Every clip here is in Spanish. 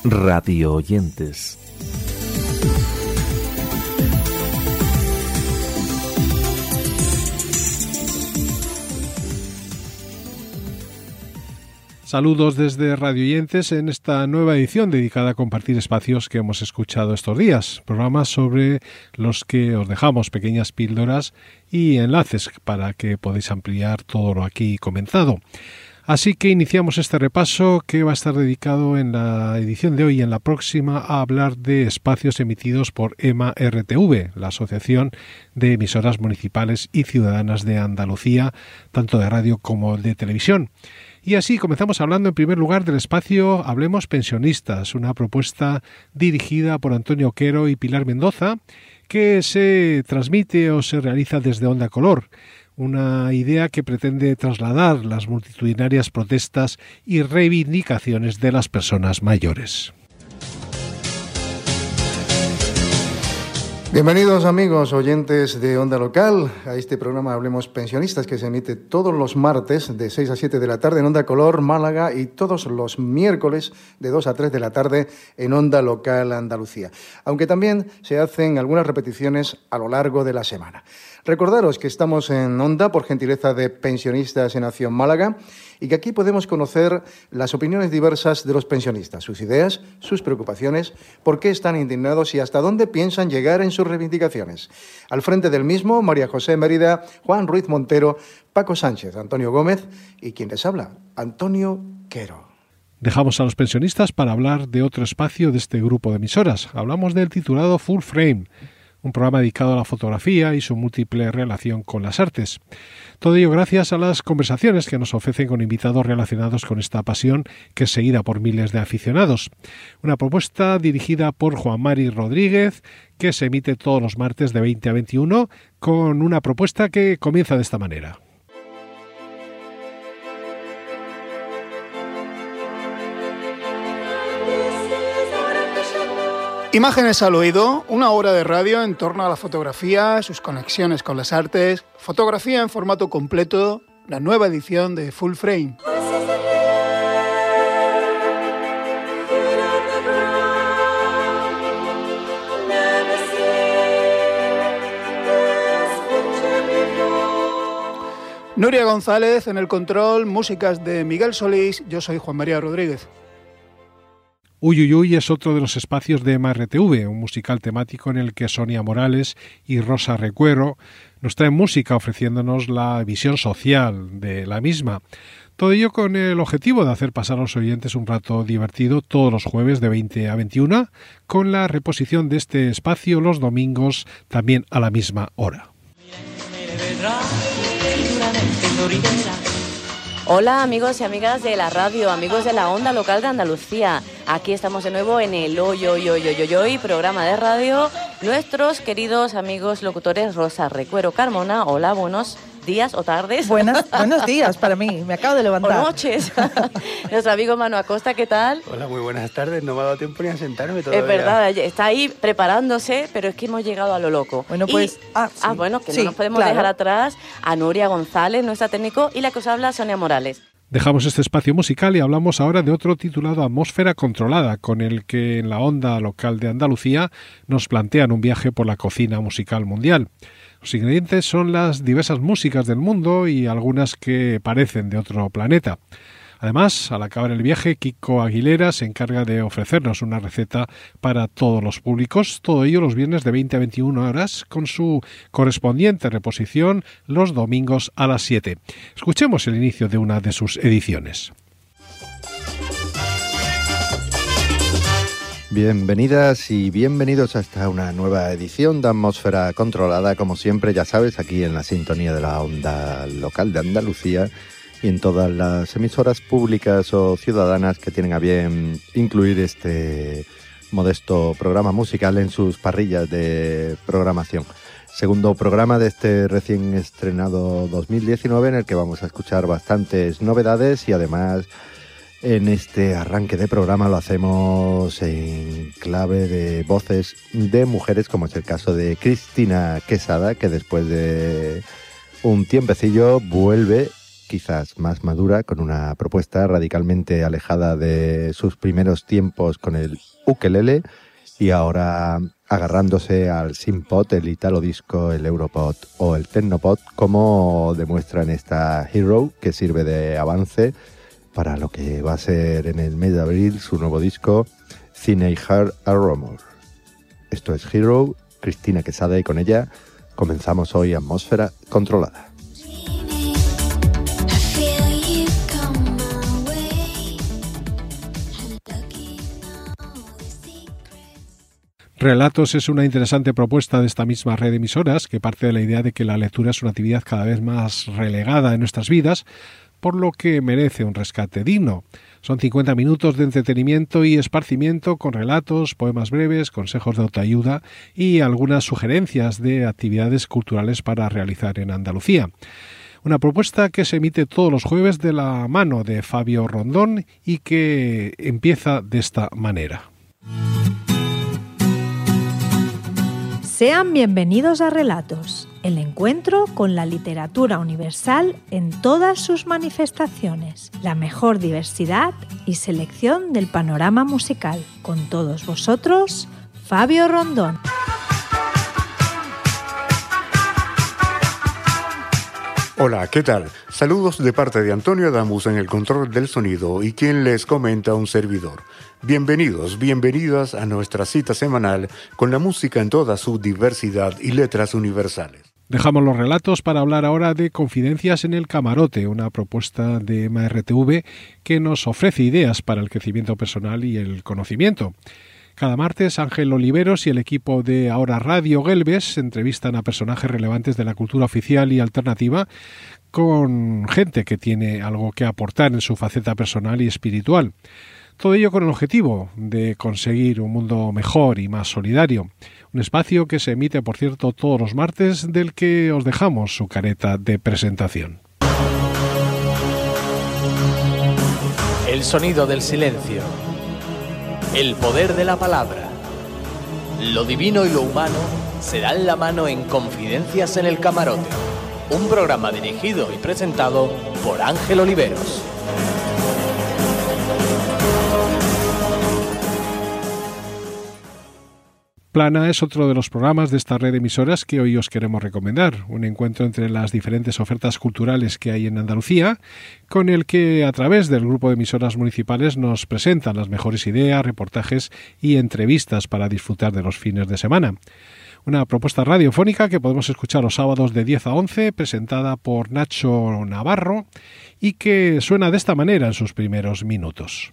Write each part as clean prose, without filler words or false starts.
Radio oyentes. Saludos desde Radio Oyentes en esta nueva edición dedicada a compartir espacios que hemos escuchado estos días, programas sobre los que os dejamos pequeñas píldoras y enlaces para que podáis ampliar todo lo aquí comentado. Así que iniciamos este repaso que va a estar dedicado en la edición de hoy y en la próxima a hablar de espacios emitidos por EMA-RTV, la Asociación de Emisoras Municipales y Ciudadanas de Andalucía, tanto de radio como de televisión. Y así comenzamos hablando en primer lugar del espacio Hablemos Pensionistas, una propuesta dirigida por Antonio Quero y Pilar Mendoza que se transmite o se realiza desde Onda Color, una idea que pretende trasladar las multitudinarias protestas y reivindicaciones de las personas mayores. Bienvenidos amigos oyentes de Onda Local a este programa Hablemos Pensionistas que se emite todos los martes de 6 a 7 de la tarde en Onda Color Málaga y todos los miércoles de 2 a 3 de la tarde en Onda Local Andalucía, aunque también se hacen algunas repeticiones a lo largo de la semana. Recordaros que estamos en Onda por gentileza de Pensionistas en Acción Málaga y que aquí podemos conocer las opiniones diversas de los pensionistas, sus ideas, sus preocupaciones, por qué están indignados y hasta dónde piensan llegar en sus reivindicaciones. Al frente del mismo, María José Mérida, Juan Ruiz Montero, Paco Sánchez, Antonio Gómez y quien les habla, Antonio Quero. Dejamos a los pensionistas para hablar de otro espacio de este grupo de emisoras. Hablamos del titulado Full Frame, un programa dedicado a la fotografía y su múltiple relación con las artes. Todo ello gracias a las conversaciones que nos ofrecen con invitados relacionados con esta pasión que es seguida por miles de aficionados. Una propuesta dirigida por Juan Mari Rodríguez que se emite todos los martes de 20 a 21 con una propuesta que comienza de esta manera. Imágenes al oído, una hora de radio en torno a la fotografía, sus conexiones con las artes, fotografía en formato completo, la nueva edición de Full Frame. Nuria González en el control, músicas de Miguel Solís, yo soy Juan María Rodríguez. Uy Uy Uy es otro de los espacios de EMA-RTV, un musical temático en el que Sonia Morales y Rosa Recuero nos traen música ofreciéndonos la visión social de la misma. Todo ello con el objetivo de hacer pasar a los oyentes un rato divertido todos los jueves de 20 a 21, con la reposición de este espacio los domingos también a la misma hora. Hola amigos y amigas de la radio, amigos de la Onda Local de Andalucía. Aquí estamos de nuevo en el Hoy Hoy Hoy Hoy Hoy Hoy, programa de radio. Nuestros queridos amigos locutores Rosa Recuero Carmona, hola, buenos días o tardes. Buenos días para mí, me acabo de levantar. O noches. Nuestro amigo Manu Acosta, ¿qué tal? Hola, muy buenas tardes, no me ha dado tiempo ni a sentarme todavía. Es verdad, está ahí preparándose, pero es que hemos llegado a lo loco. Bueno, pues... Bueno, que no nos podemos dejar atrás a Nuria González, nuestra técnico, y la que os habla, Sonia Morales. Dejamos este espacio musical y hablamos ahora de otro titulado Atmósfera Controlada, con el que en la Onda Local de Andalucía nos plantean un viaje por la cocina musical mundial. Los ingredientes son las diversas músicas del mundo y algunas que parecen de otro planeta. Además, al acabar el viaje, Kiko Aguilera se encarga de ofrecernos una receta para todos los públicos, todo ello los viernes de 20 a 21 horas, con su correspondiente reposición los domingos a las 7. Escuchemos el inicio de una de sus ediciones. Bienvenidas y bienvenidos a esta una nueva edición de Atmósfera Controlada, como siempre, ya sabes, aquí en la sintonía de la Onda Local de Andalucía y en todas las emisoras públicas o ciudadanas que tienen a bien incluir este modesto programa musical en sus parrillas de programación. Segundo programa de este recién estrenado 2019 en el que vamos a escuchar bastantes novedades y además en este arranque de programa lo hacemos en clave de voces de mujeres, como es el caso de Cristina Quesada, que después de un tiempecillo vuelve quizás más madura, con una propuesta radicalmente alejada de sus primeros tiempos con el ukelele y ahora agarrándose al synth-pop, el italo disco, el europop o el technopop, como demuestra en esta Hero, que sirve de avance para lo que va a ser en el mes de abril su nuevo disco Cine Heart a Rumor. Esto es Hero, Cristina Quesada, y con ella comenzamos hoy Atmósfera Controlada. Relatos es una interesante propuesta de esta misma red de emisoras que parte de la idea de que la lectura es una actividad cada vez más relegada en nuestras vidas, por lo que merece un rescate digno. Son 50 minutos de entretenimiento y esparcimiento con relatos, poemas breves, consejos de autoayuda y algunas sugerencias de actividades culturales para realizar en Andalucía. Una propuesta que se emite todos los jueves de la mano de Fabio Rondón y que empieza de esta manera. Sean bienvenidos a Relatos, el encuentro con la literatura universal en todas sus manifestaciones, la mejor diversidad y selección del panorama musical. Con todos vosotros, Fabio Rondón. Hola, ¿qué tal? Saludos de parte de Antonio Adamus en el control del sonido y quien les comenta, un servidor. Bienvenidos, bienvenidas a nuestra cita semanal con la música en toda su diversidad y letras universales. Dejamos los relatos para hablar ahora de Confidencias en el Camarote, una propuesta de MRTV que nos ofrece ideas para el crecimiento personal y el conocimiento. Cada martes, Ángel Oliveros y el equipo de Ahora Radio Gelbes entrevistan a personajes relevantes de la cultura oficial y alternativa con gente que tiene algo que aportar en su faceta personal y espiritual. Todo ello con el objetivo de conseguir un mundo mejor y más solidario. Un espacio que se emite, por cierto, todos los martes, del que os dejamos su careta de presentación. El sonido del silencio. El poder de la palabra. Lo divino y lo humano se dan la mano en Confidencias en el Camarote. Un programa dirigido y presentado por Ángel Oliveros. Plana es otro de los programas de esta red de emisoras que hoy os queremos recomendar, un encuentro entre las diferentes ofertas culturales que hay en Andalucía, con el que a través del grupo de emisoras municipales nos presentan las mejores ideas, reportajes y entrevistas para disfrutar de los fines de semana. Una propuesta radiofónica que podemos escuchar los sábados de 10 a 11, presentada por Nacho Navarro y que suena de esta manera en sus primeros minutos.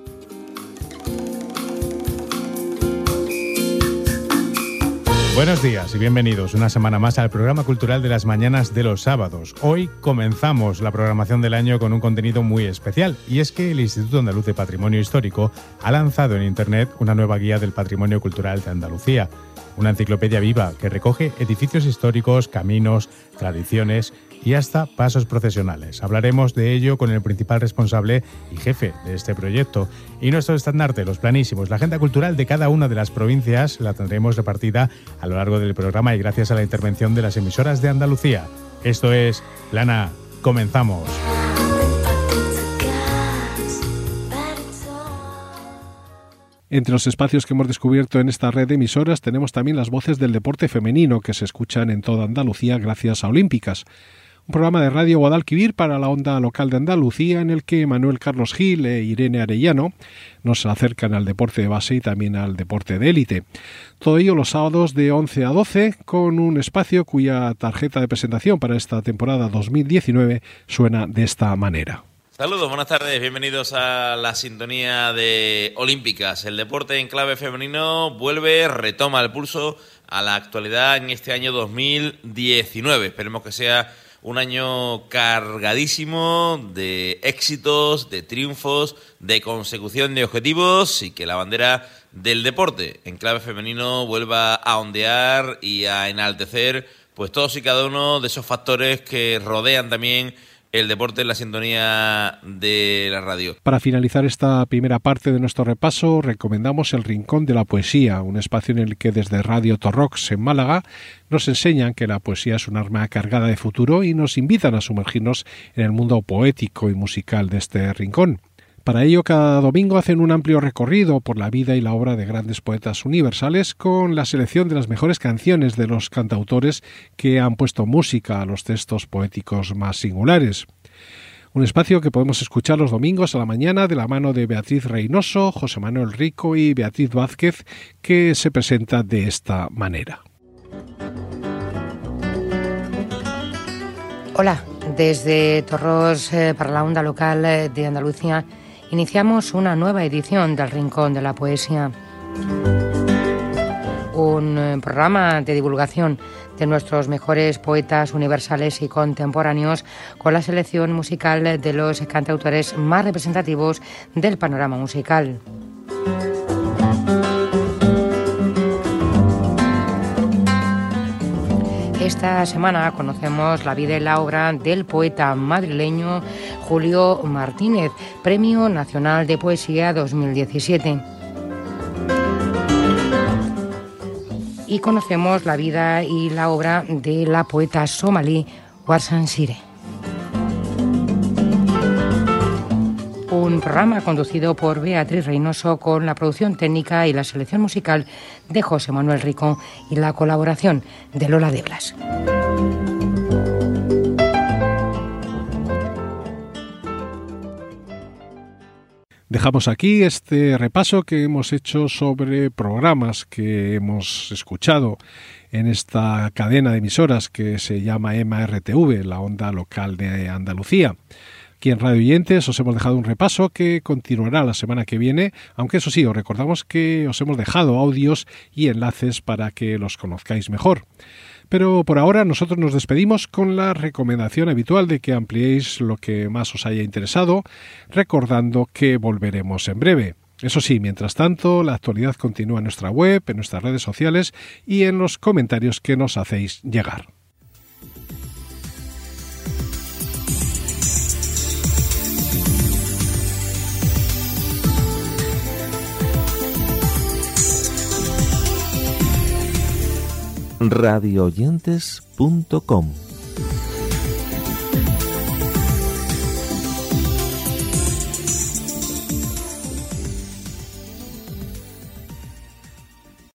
Buenos días y bienvenidos una semana más al programa cultural de las mañanas de los sábados. Hoy comenzamos la programación del año con un contenido muy especial, y es que el Instituto Andaluz de Patrimonio Histórico ha lanzado en Internet una nueva guía del patrimonio cultural de Andalucía. Una enciclopedia viva que recoge edificios históricos, caminos, tradiciones y hasta pasos procesionales. Hablaremos de ello con el principal responsable y jefe de este proyecto. Y nuestro estandarte, los planísimos, la agenda cultural de cada una de las provincias, la tendremos repartida a lo largo del programa y gracias a la intervención de las emisoras de Andalucía. Esto es Plana. Comenzamos. Entre los espacios que hemos descubierto en esta red de emisoras tenemos también las voces del deporte femenino que se escuchan en toda Andalucía gracias a Olímpicas. Un programa de Radio Guadalquivir para la onda local de Andalucía en el que Manuel Carlos Gil e Irene Arellano nos acercan al deporte de base y también al deporte de élite. Todo ello los sábados de 11 a 12 con un espacio cuya tarjeta de presentación para esta temporada 2019 suena de esta manera. Saludos, buenas tardes, bienvenidos a la sintonía de Olímpicas. El deporte en clave femenino retoma el pulso a la actualidad en este año 2019. Esperemos que sea un año cargadísimo de éxitos, de triunfos, de consecución de objetivos y que la bandera del deporte en clave femenino vuelva a ondear y a enaltecer pues todos y cada uno de esos factores que rodean también el deporte en la sintonía de la radio. Para finalizar esta primera parte de nuestro repaso, recomendamos El Rincón de la Poesía, un espacio en el que desde Radio Torrox en Málaga nos enseñan que la poesía es un arma cargada de futuro y nos invitan a sumergirnos en el mundo poético y musical de este rincón. Para ello, cada domingo hacen un amplio recorrido por la vida y la obra de grandes poetas universales con la selección de las mejores canciones de los cantautores que han puesto música a los textos poéticos más singulares. Un espacio que podemos escuchar los domingos a la mañana de la mano de Beatriz Reynoso, José Manuel Rico y Beatriz Vázquez, que se presenta de esta manera. Hola, desde Torros para la onda local de Andalucía iniciamos una nueva edición del Rincón de la Poesía, un programa de divulgación de nuestros mejores poetas universales y contemporáneos con la selección musical de los cantautores más representativos del panorama musical. Esta semana conocemos la vida y la obra del poeta madrileño Julio Martínez, Premio Nacional de Poesía 2017. Y conocemos la vida y la obra de la poeta somalí Warsan Shire. Un programa conducido por Beatriz Reynoso con la producción técnica y la selección musical de José Manuel Rico y la colaboración de Lola de Blas. Dejamos aquí este repaso que hemos hecho sobre programas que hemos escuchado en esta cadena de emisoras que se llama EMA-RTV, la onda local de Andalucía. Aquí en Radio Oyentes os hemos dejado un repaso que continuará la semana que viene, aunque eso sí, os recordamos que os hemos dejado audios y enlaces para que los conozcáis mejor. Pero por ahora nosotros nos despedimos con la recomendación habitual de que ampliéis lo que más os haya interesado, recordando que volveremos en breve. Eso sí, mientras tanto, la actualidad continúa en nuestra web, en nuestras redes sociales y en los comentarios que nos hacéis llegar. radioyentes.com